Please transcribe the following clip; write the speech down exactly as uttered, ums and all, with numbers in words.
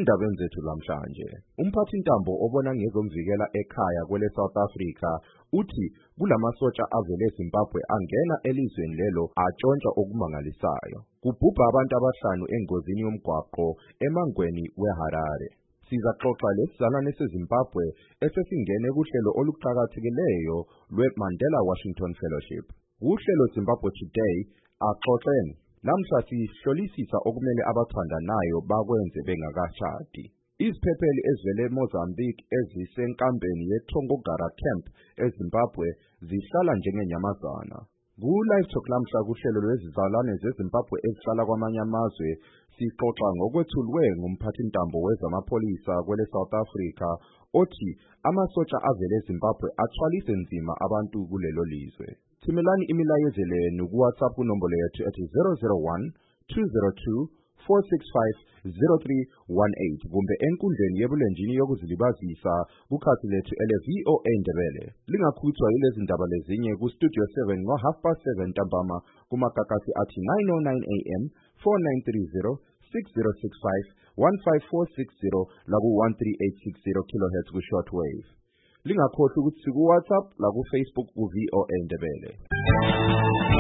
Endabeni zethu lamhlanje, umphathintambo obona ngezomvikela ekhaya kwele South Africa uthi kulamasotsha avele eZimbabwe angena elizweni lelo atshontsha okumangalisayo. Kubhubha abantu abahlanu engozini yomgwaqo emangweni weHarare. Sizaxoxa lesizalwane seZimbabwe esesingene kuhlelo oluqhakathekileyo lweMandela Washington Fellowship. Uhlelo Zimbabwe Today axoxeni. Namhla sihlolisisa okumele abathandanayo bakwenze bengakashadi. Iziphepheli ezivele eMozambique ezisenkambeni yeTongogara Camp eZimbabwe zihlala njengenyamazana. Ku-Live Talk lamhla kuhlelo lwezizalwane zeZimbabwe ezihlala kwamanye amazwe sixoxa ngokwethulwe ngumphathintambo wezamapholisa kwele South Africa othi amasotsha avele eZimbabwe athwalise nzima abantu kulelo lizwe. Thimelani imilayezelo yenu ku-WhatsApp kunombolo yethu ethi zero zero one two zero two four six five zero three one eight kumbe enkundleni yebulenjini yokuzilibazisa kukhathi lethu ele V O A Ndebele. Lingakhuthwa yilezi ndaba lezinye ku-Studio seven ngo half past seven ntambama kumakakasi athi nine oh nine A M, four nine three zero, six zero six five, one five four six zero laku one three eight six zero kilohertz ku-shortwave. Lingakhohlwa ukuthi siku-WhatsApp laku-Facebook ku-V O A Ndebele.